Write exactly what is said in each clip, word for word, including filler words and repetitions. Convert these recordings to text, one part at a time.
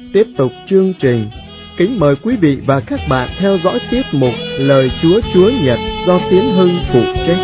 tiếp tục chương trình. Kính mời quý vị và các bạn theo dõi tiết mục Lời Chúa Chúa Nhật do Tiến Hưng phụ trách.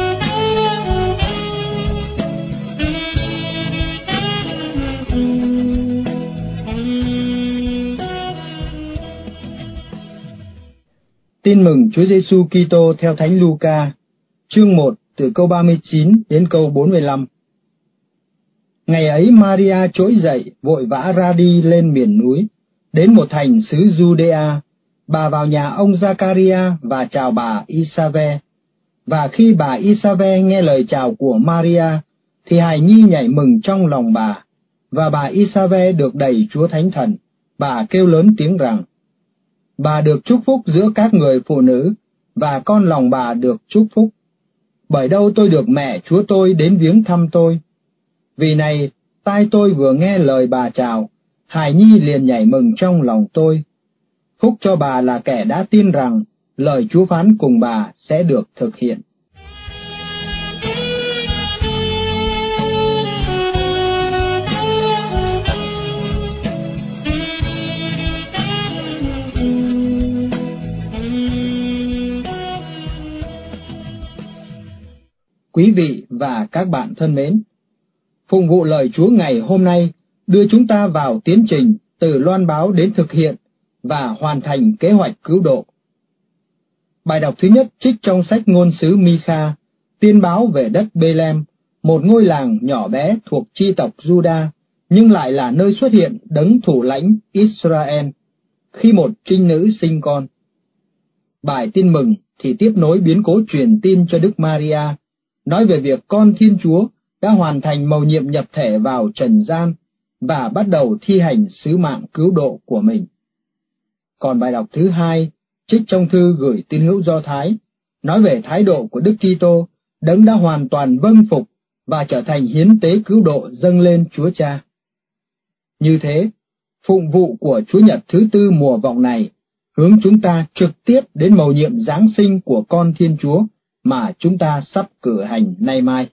Tin mừng Chúa Giêsu Kitô theo Thánh Luca, chương một từ câu ba mươi chín đến câu bốn mươi lăm. Ngày ấy Maria trỗi dậy, vội vã ra đi lên miền núi, đến một thành xứ Giu-đê-a. Bà vào nhà ông Giacaria và chào bà Isave. Và khi bà Isave nghe lời chào của Maria, thì hài nhi nhảy mừng trong lòng bà. Và bà Isave được đầy Chúa Thánh Thần. Bà kêu lớn tiếng rằng: Bà được chúc phúc giữa các người phụ nữ, và con lòng bà được chúc phúc. Bởi đâu tôi được mẹ Chúa tôi đến viếng thăm tôi. Vì này, tai tôi vừa nghe lời bà chào, hài nhi liền nhảy mừng trong lòng tôi. Phúc cho bà là kẻ đã tin rằng lời Chúa phán cùng bà sẽ được thực hiện. Quý vị và các bạn thân mến, phụng vụ lời Chúa ngày hôm nay đưa chúng ta vào tiến trình từ loan báo đến thực hiện và hoàn thành kế hoạch cứu độ. Bài đọc thứ nhất trích trong sách Ngôn sứ Mi-kha, tiên báo về đất Bê-lem, một ngôi làng nhỏ bé thuộc chi tộc Juda, nhưng lại là nơi xuất hiện đấng thủ lãnh Israel, khi một trinh nữ sinh con. Bài tin mừng thì tiếp nối biến cố truyền tin cho Đức Maria, nói về việc con Thiên Chúa đã hoàn thành mầu nhiệm nhập thể vào trần gian và bắt đầu thi hành sứ mạng cứu độ của mình. Còn bài đọc thứ hai, trích trong thư gửi tín hữu Do Thái, nói về thái độ của Đức Kitô, đấng đã hoàn toàn vâng phục và trở thành hiến tế cứu độ dâng lên Chúa Cha. Như thế, phụng vụ của Chúa Nhật thứ tư mùa vọng này hướng chúng ta trực tiếp đến mầu nhiệm Giáng sinh của con Thiên Chúa mà chúng ta sắp cử hành nay mai.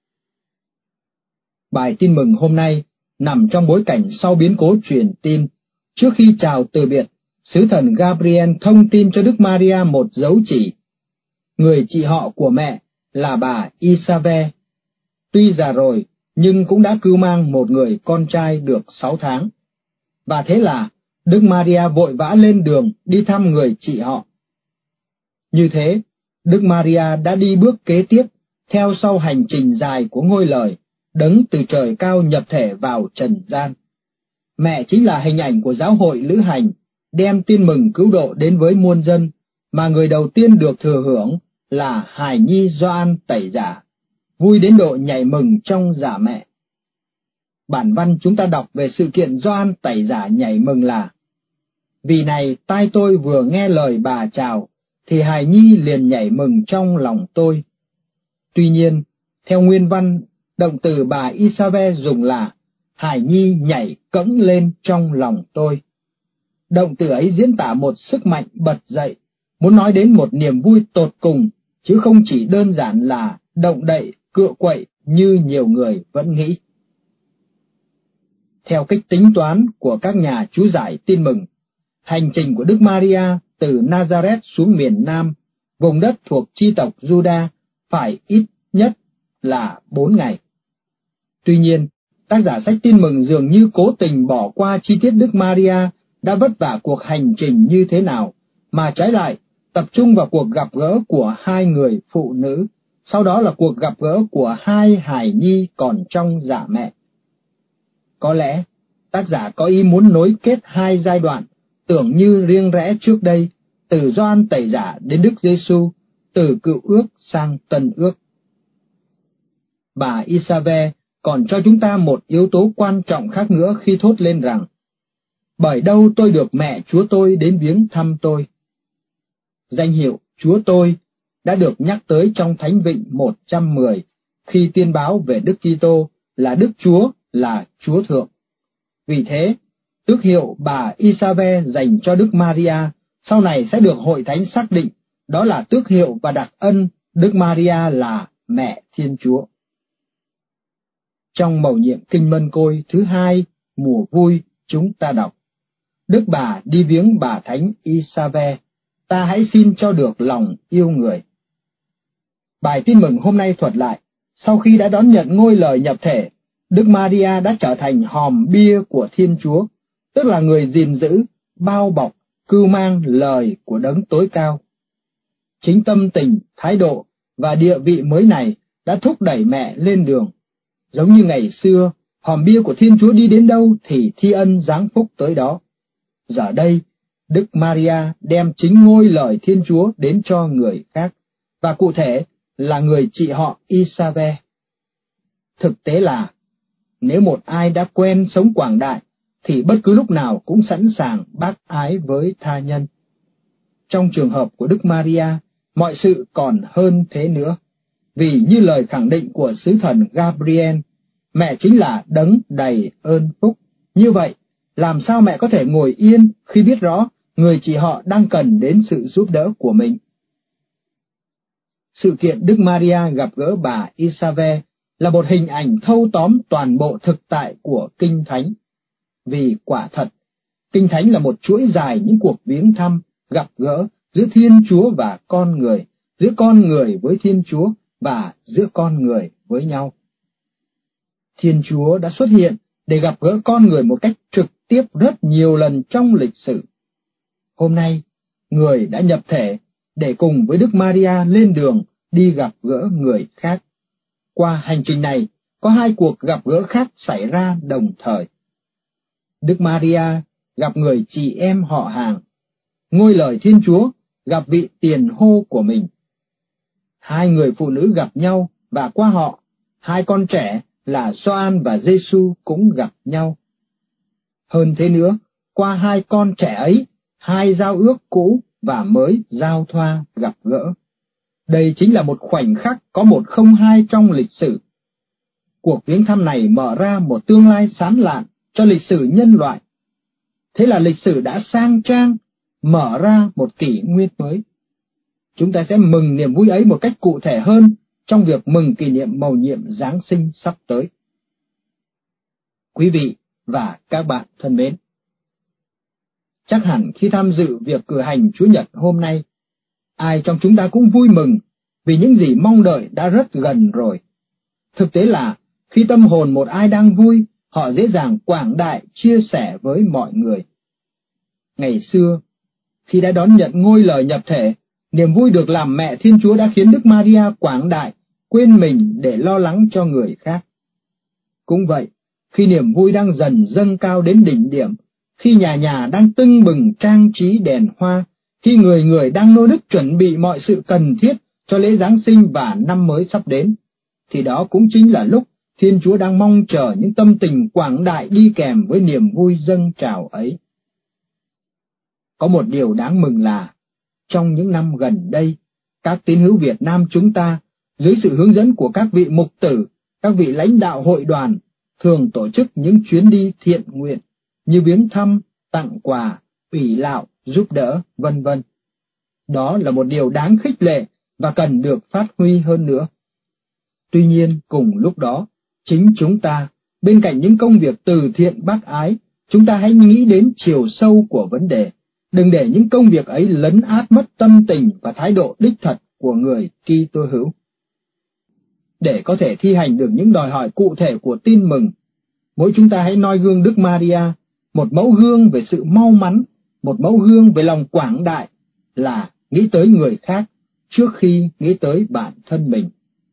Bài tin mừng hôm nay nằm trong bối cảnh sau biến cố truyền tin. Trước khi chào từ biệt, sứ thần Gabriel thông tin cho Đức Maria một dấu chỉ. Người chị họ của mẹ là bà Isave, tuy già rồi nhưng cũng đã cưu mang một người con trai được sáu tháng. Và thế là Đức Maria vội vã lên đường đi thăm người chị họ. Như thế, Đức Maria đã đi bước kế tiếp theo sau hành trình dài của ngôi lời, đấng từ trời cao nhập thể vào trần gian. Mẹ chính là hình ảnh của giáo hội lữ hành, đem tin mừng cứu độ đến với muôn dân, mà người đầu tiên được thừa hưởng là hài nhi Gioan Tẩy Giả, vui đến độ nhảy mừng trong dạ mẹ. Bản văn chúng ta đọc về sự kiện Gioan Tẩy Giả nhảy mừng là: Vì này tai tôi vừa nghe lời bà chào, thì hài nhi liền nhảy mừng trong lòng tôi. Tuy nhiên, theo nguyên văn, động từ bà Isave dùng là hài nhi nhảy cẫng lên trong lòng tôi. Động từ ấy diễn tả một sức mạnh bật dậy, muốn nói đến một niềm vui tột cùng, chứ không chỉ đơn giản là động đậy, cựa quậy như nhiều người vẫn nghĩ. Theo cách tính toán của các nhà chú giải tin mừng, hành trình của Đức Maria từ Nazareth xuống miền Nam, vùng đất thuộc chi tộc Juda, phải ít nhất là bốn ngày. Tuy nhiên, tác giả sách tin mừng dường như cố tình bỏ qua chi tiết Đức Maria đã vất vả cuộc hành trình như thế nào, mà trái lại tập trung vào cuộc gặp gỡ của hai người phụ nữ, sau đó là cuộc gặp gỡ của hai hài nhi còn trong dạ mẹ. Có lẽ, tác giả có ý muốn nối kết hai giai đoạn, tưởng như riêng rẽ trước đây, từ Gioan Tẩy Giả đến Đức Giêsu, từ Cựu Ước sang Tân Ước. Bà Isave còn cho chúng ta một yếu tố quan trọng khác nữa khi thốt lên rằng: Bởi đâu tôi được mẹ Chúa tôi đến viếng thăm tôi. Danh hiệu Chúa tôi đã được nhắc tới trong Thánh Vịnh một trăm mười, khi tiên báo về Đức Kitô là Đức Chúa, là Chúa Thượng. Vì thế, tước hiệu bà Isave dành cho Đức Maria sau này sẽ được Hội Thánh xác định, đó là tước hiệu và đặc ân Đức Maria là Mẹ Thiên Chúa. Trong mầu nhiệm Kinh Mân Côi thứ hai, mùa vui, chúng ta đọc: Đức bà đi viếng bà thánh Isave, ta hãy xin cho được lòng yêu người. Bài tin mừng hôm nay thuật lại, sau khi đã đón nhận ngôi lời nhập thể, Đức Maria đã trở thành hòm bia của Thiên Chúa, tức là người gìn giữ, bao bọc, cưu mang lời của Đấng tối cao. Chính tâm tình, thái độ và địa vị mới này đã thúc đẩy mẹ lên đường. Giống như ngày xưa, hòm bia của Thiên Chúa đi đến đâu thì thi ân giáng phúc tới đó. Giờ đây, Đức Maria đem chính ngôi lời Thiên Chúa đến cho người khác, và cụ thể là người chị họ Isave. Thực tế là, nếu một ai đã quen sống quảng đại, thì bất cứ lúc nào cũng sẵn sàng bác ái với tha nhân. Trong trường hợp của Đức Maria, mọi sự còn hơn thế nữa, vì như lời khẳng định của sứ thần Gabriel, mẹ chính là đấng đầy ơn phúc. Như vậy, làm sao mẹ có thể ngồi yên khi biết rõ người chị họ đang cần đến sự giúp đỡ của mình? Sự kiện Đức Maria gặp gỡ bà Isave là một hình ảnh thâu tóm toàn bộ thực tại của Kinh Thánh. Vì quả thật, Kinh Thánh là một chuỗi dài những cuộc viếng thăm, gặp gỡ giữa Thiên Chúa và con người, giữa con người với Thiên Chúa và giữa con người với nhau. Thiên Chúa đã xuất hiện để gặp gỡ con người một cách trực tiếp rất nhiều lần trong lịch sử. Hôm nay, người đã nhập thể để cùng với Đức Maria lên đường đi gặp gỡ người khác. Qua hành trình này, có hai cuộc gặp gỡ khác xảy ra đồng thời. Đức Maria gặp người chị em họ hàng, ngôi lời Thiên Chúa gặp vị tiền hô của mình. Hai người phụ nữ gặp nhau và qua họ, hai con trẻ là Gioan và Giêsu cũng gặp nhau. Hơn thế nữa, qua hai con trẻ ấy, hai giao ước cũ và mới giao thoa gặp gỡ. Đây chính là một khoảnh khắc có một không hai trong lịch sử. Cuộc viếng thăm này mở ra một tương lai sáng lạn cho lịch sử nhân loại. Thế là lịch sử đã sang trang, mở ra một kỷ nguyên mới. Chúng ta sẽ mừng niềm vui ấy một cách cụ thể hơn trong việc mừng kỷ niệm mầu nhiệm Giáng sinh sắp tới. Quý vị và các bạn thân mến, chắc hẳn khi tham dự việc cử hành Chúa Nhật hôm nay, ai trong chúng ta cũng vui mừng vì những gì mong đợi đã rất gần rồi. Thực tế là, khi tâm hồn một ai đang vui, họ dễ dàng quảng đại chia sẻ với mọi người. Ngày xưa, khi đã đón nhận ngôi lời nhập thể, niềm vui được làm mẹ Thiên Chúa đã khiến Đức Maria quảng đại, quên mình để lo lắng cho người khác. Cũng vậy, khi niềm vui đang dần dâng cao đến đỉnh điểm, khi nhà nhà đang tưng bừng trang trí đèn hoa, khi người người đang nô nức chuẩn bị mọi sự cần thiết cho lễ Giáng sinh và năm mới sắp đến, thì đó cũng chính là lúc Thiên Chúa đang mong chờ những tâm tình quảng đại đi kèm với niềm vui dâng trào ấy. Có một điều đáng mừng là, trong những năm gần đây, các tín hữu Việt Nam chúng ta, dưới sự hướng dẫn của các vị mục tử, các vị lãnh đạo hội đoàn, thường tổ chức những chuyến đi thiện nguyện, như viếng thăm, tặng quà, ủy lạo, giúp đỡ, vân vân. Đó là một điều đáng khích lệ và cần được phát huy hơn nữa. Tuy nhiên, cùng lúc đó, chính chúng ta, bên cạnh những công việc từ thiện bác ái, chúng ta hãy nghĩ đến chiều sâu của vấn đề. Đừng để những công việc ấy lấn át mất tâm tình và thái độ đích thật của người Kitô hữu. Để có thể thi hành được những đòi hỏi cụ thể của tin mừng, mỗi chúng ta hãy noi gương Đức Maria, một mẫu gương về sự mau mắn, một mẫu gương về lòng quảng đại, là nghĩ tới người khác trước khi nghĩ tới bản thân mình.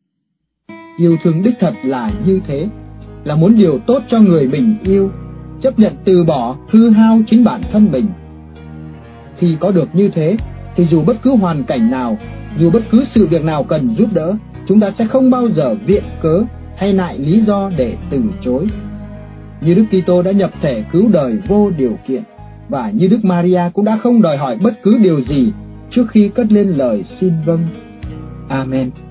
Yêu thương đích thật là như thế, là muốn điều tốt cho người mình yêu, chấp nhận từ bỏ, hư hao chính bản thân mình. Khi có được như thế, thì dù bất cứ hoàn cảnh nào, dù bất cứ sự việc nào cần giúp đỡ, chúng ta sẽ không bao giờ viện cớ hay nại lý do để từ chối. Như Đức Kitô đã nhập thể cứu đời vô điều kiện, và như Đức Maria cũng đã không đòi hỏi bất cứ điều gì trước khi cất lên lời xin vâng. Amen.